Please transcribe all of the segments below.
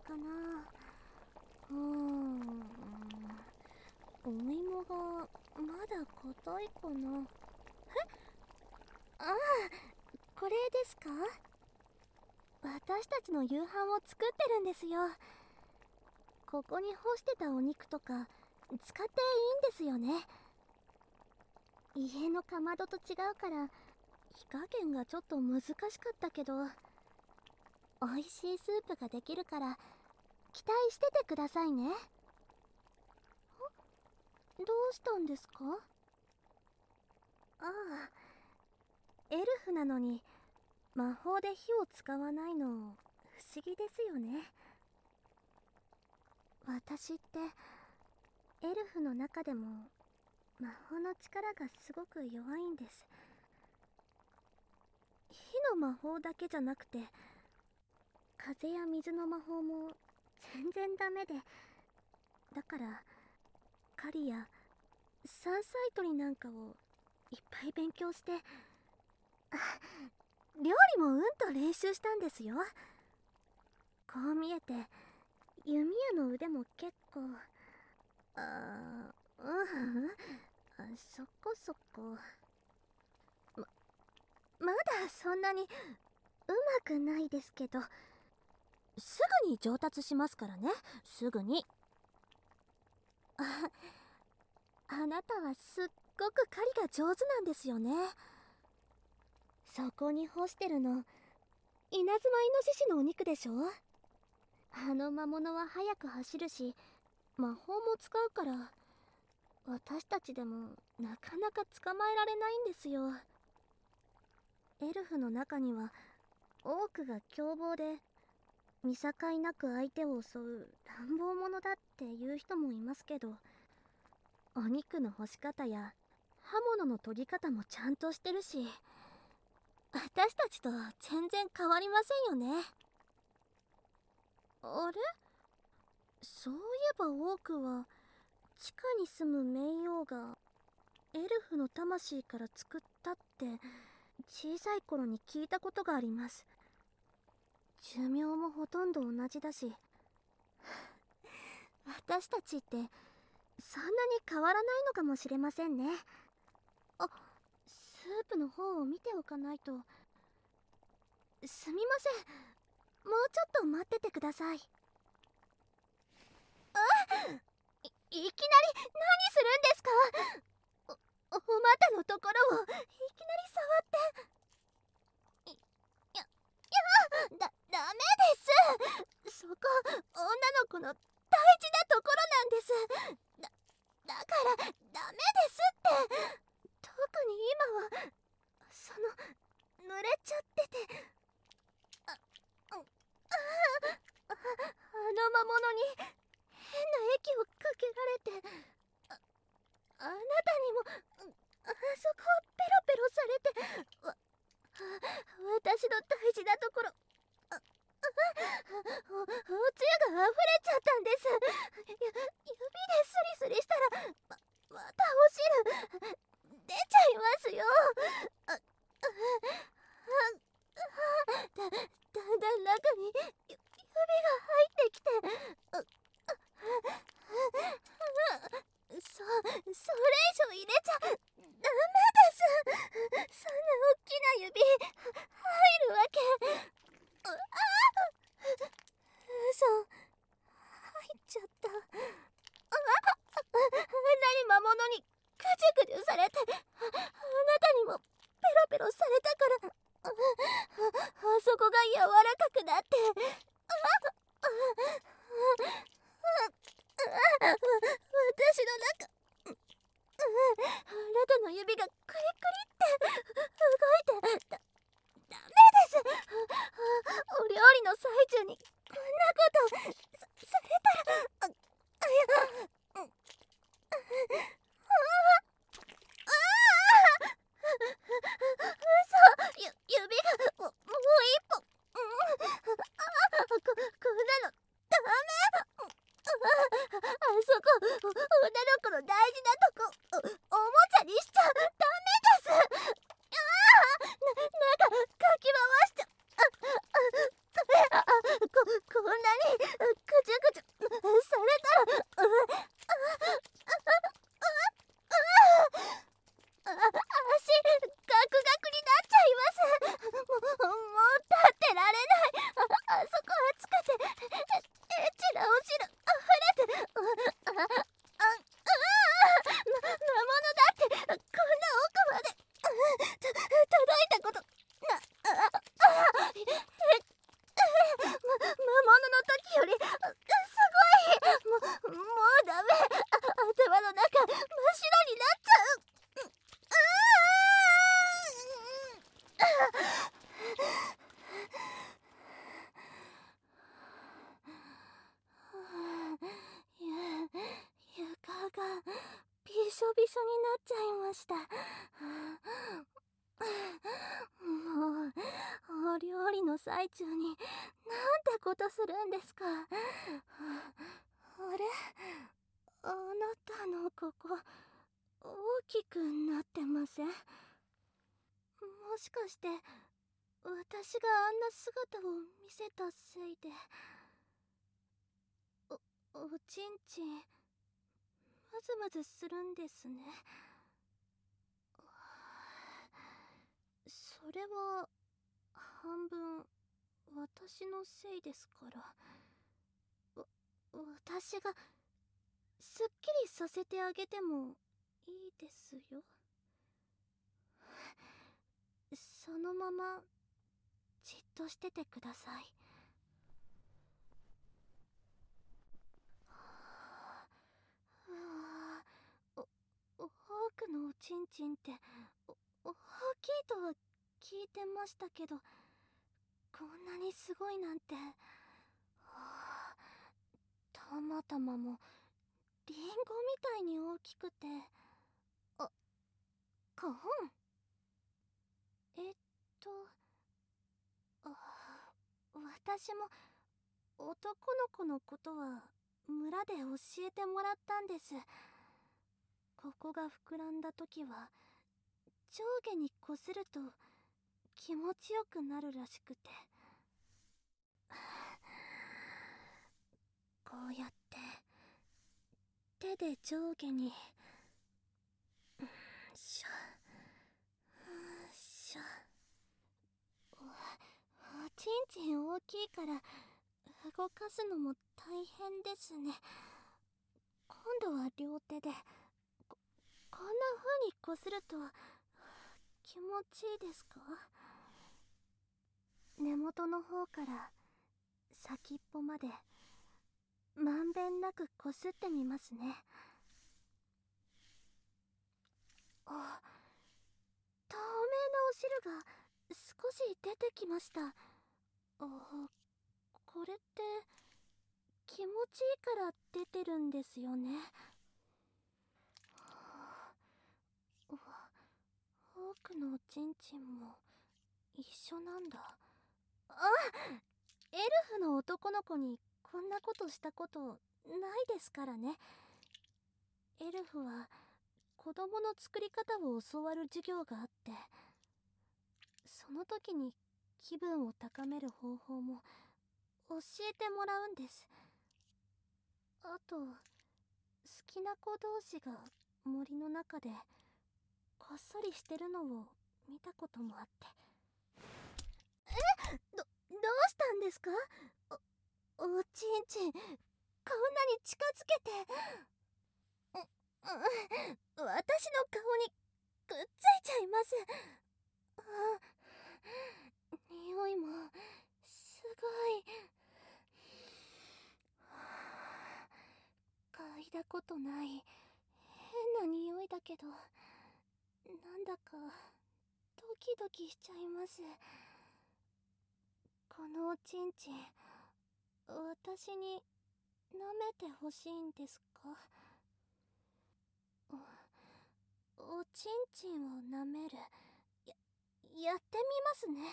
かな。お芋がまだ硬いかな。ああ、これですか？私たちの夕飯を作ってるんですよ。ここに干してたお肉とか使っていいんですよね。家のかまどと違うから火加減がちょっと難しかったけど、美味しいスープができるから期待しててくださいね。どうしたんですか？ああ、エルフなのに魔法で火を使わないの不思議ですよね。私ってエルフの中でも魔法の力がすごく弱いんです。火の魔法だけじゃなくて風や水の魔法も全然ダメで、だから狩りや山菜採りなんかをいっぱい勉強して、料理もと練習したんですよ。こう見えて弓矢の腕も結構、そこそこ。まだそんなにうまくないですけど、すぐに上達しますからね。すぐに。あなたはすっごく狩りが上手なんですよね。そこに干してるの稲妻イノシシのお肉でしょ。あの魔物は速く走るし魔法も使うから、私たちでもなかなか捕まえられないんですよ。エルフの中には多くが凶暴で見境なく相手を襲う乱暴者だっていう人もいますけど、お肉の干し方や刃物の研ぎ方もちゃんとしてるし、私たちと全然変わりませんよね。あれ、そういえばオークは地下に住む冥王がエルフの魂から作ったって小さい頃に聞いたことがあります。寿命もほとんど同じだし、私たちってそんなに変わらないのかもしれませんね。あ、スープの方を見ておかないと。すみません、もうちょっと待っててください。いきなり何するんですか？お股のところをいきなり触って。ダメです。そこ女の子の大事なところなんです。だからダメですって。特に今は濡れちゃってて。あの魔物に変な液をかけられて、あなたにもあそこをペロペロされて、私の大事なところおつゆが溢れちゃったんです。指でスリスリしたらまたお汁出ちゃいますよ。だんだん中に指が入ってきて、それ以上入れちゃダメです。そんな大きな指入るわけ。嘘、入っちゃった。あんなに魔物にくじゅくじゅされて、あなたにもペロペロされたから、あそこが柔らかくなって、私の中、あなたの指がクリクリって動いて、ダメです。お料理の最中にこんなことされたら、嘘、指がもう一歩。こんなのダメ。あそこ女の子の大事なとこおもちゃにしちゃダメです。なんかかき回しちゃこんなにが真っ白になっちゃう。床がびしょびしょになっちゃいました。もうお料理の最中になんてことするんですか。あれ、あなたのここ大きくなってません？もしかして私があんな姿を見せたせいで。おちんちんムズムズするんですね。それは半分私のせいですから。私がすっきりさせてあげてもいいですよ。そのままじっとしててください。お多くのおちんちんって大きいとは聞いてましたけど、こんなにすごいなんて。たまたまもリンゴみたいに大きくて。カホン。えっとあ私も男の子のことは村で教えてもらったんです。ここが膨らんだ時は上下にこすると気持ちよくなるらしくて。こうやって手で上下にしょしょ。おちんちん大きいから動かすのも大変ですね。今度は両手でこんな風にこすると気持ちいいですか？根元の方から先っぽまでまんべんなくこすってみますね。あ、透明なお汁が少し出てきました。これって気持ちいいから出てるんですよね。多くのおちんちんも一緒なんだ。あ、エルフの男の子にこんなことしたことないですからね。エルフは子供の作り方を教わる授業があって、その時に気分を高める方法も教えてもらうんです。あと好きな子同士が森の中でこっそりしてるのを見たこともあって。どうしたんですか？おちんちんこんなに近づけて。私の顔にくっついちゃいます。匂いもすごい。嗅いだことない変な匂いだけど、なんだかドキドキしちゃいます。このおちんちん私に舐めてほしいんですか？おちんちんを舐める。やってみますね。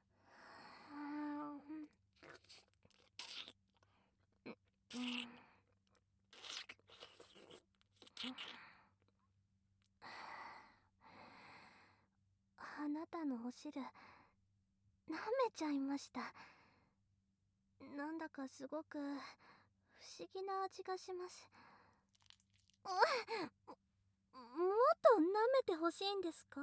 あなたのお汁舐めちゃいました。なんだかすごく不思議な味がします。もっと舐めてほしいんですか？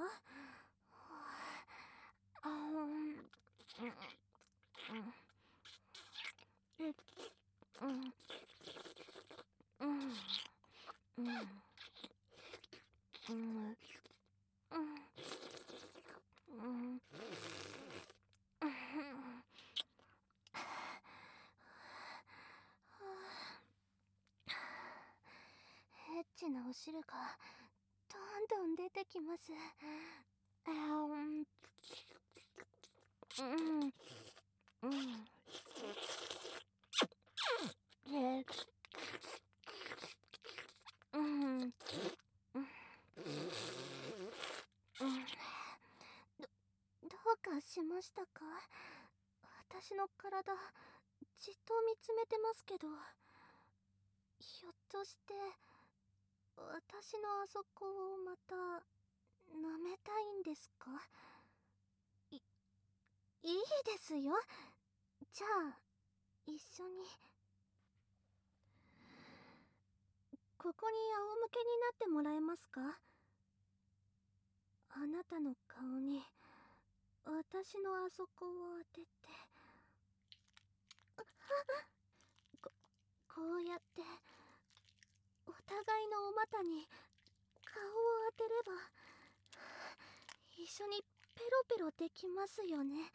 エッチなおお汁がどんどん出てきます。で、どうかしましたか？私の体、じっと見つめてますけど、ひょっとして、私のあそこをまた、舐めたいんですか？い、いいですよ。じゃあ、一緒に。ここに仰向けになってもらえますか？あなたの顔に、私のあそこを当てて。こうやって、お互いのお股に顔を当てれば、一緒にペロペロできますよね。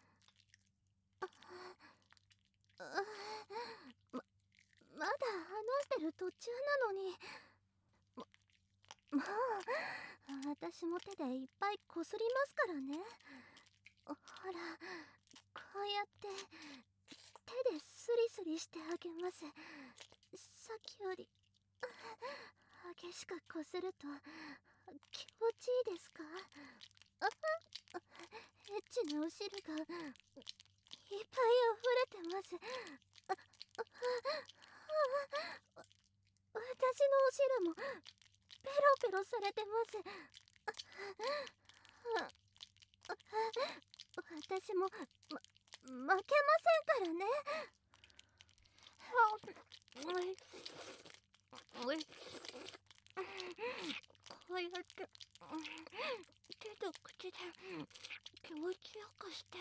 ま、まだ話してる途中なのに。もう、私も手でいっぱいこすりますからね。ほら、こうやって手でスリスリしてあげます。さっきより激しくこすると気持ちいいですか？エッチなお汁がいっぱい溢れてます。私のお汁もペロペロされてます。私も、負けませんからね。こうやって手と口で気持ちよくして、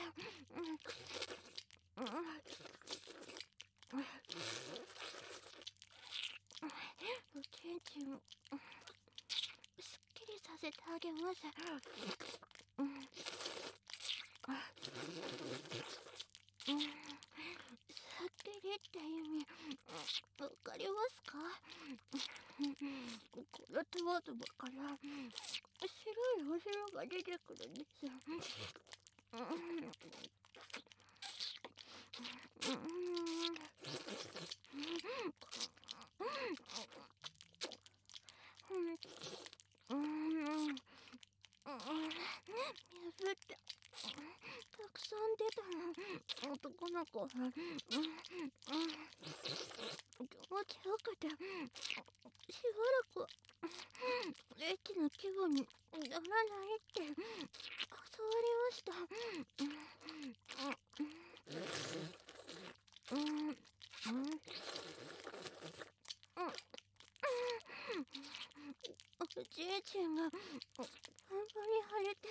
おちんちんすっきりさせてあげます。すっきりって意味わかりますか？この手わずばから白いお汁が出てくるんです。水ってたくさん出たの。男の子は気持ちよくてしばらくエッチな気分にならないって教わりました。おじいちゃんが本当に腫れて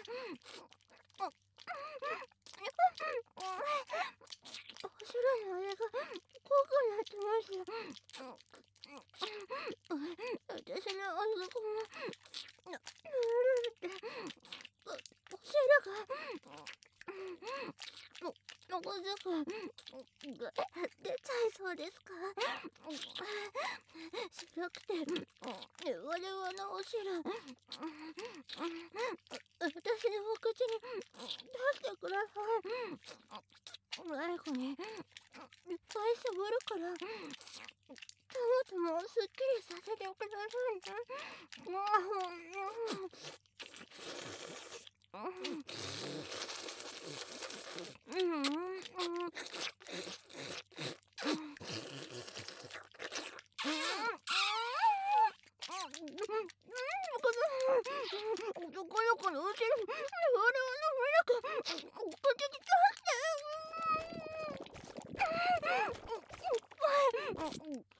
お汁のあれが濃くなってます。私のあそこもぬるってお汁がお小遣いが出ちゃいそうですか？白くて我々のお汁私のお口に出してください。最後にいっぱい絞るからともともすっきりさせてくださいね。男の子のうちに我々の親が送ってきたって口に出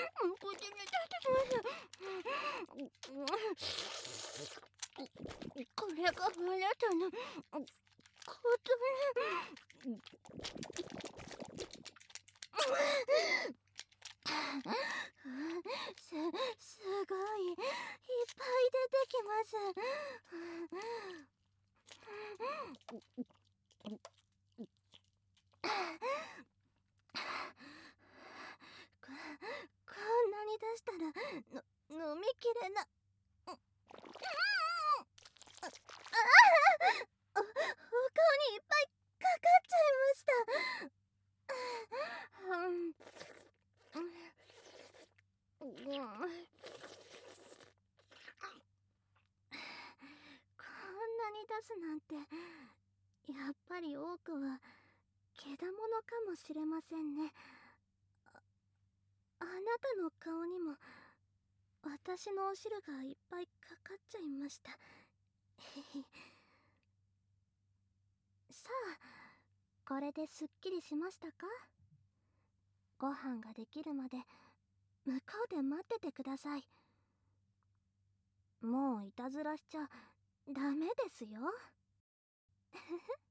てます。これがあなたのことね。すごいいっぱい出てきます。こんなに出したら飲みきれな。お顔にいっぱいかかっちゃいました。こんなに出すなんて、やっぱり多くはけだものかもしれませんね。あなたの顔にも私のお汁がいっぱいかかっちゃいました。さあ、これですっきりしましたか？ご飯ができるまで向こうで待っててください。もういたずらしちゃダメですよ。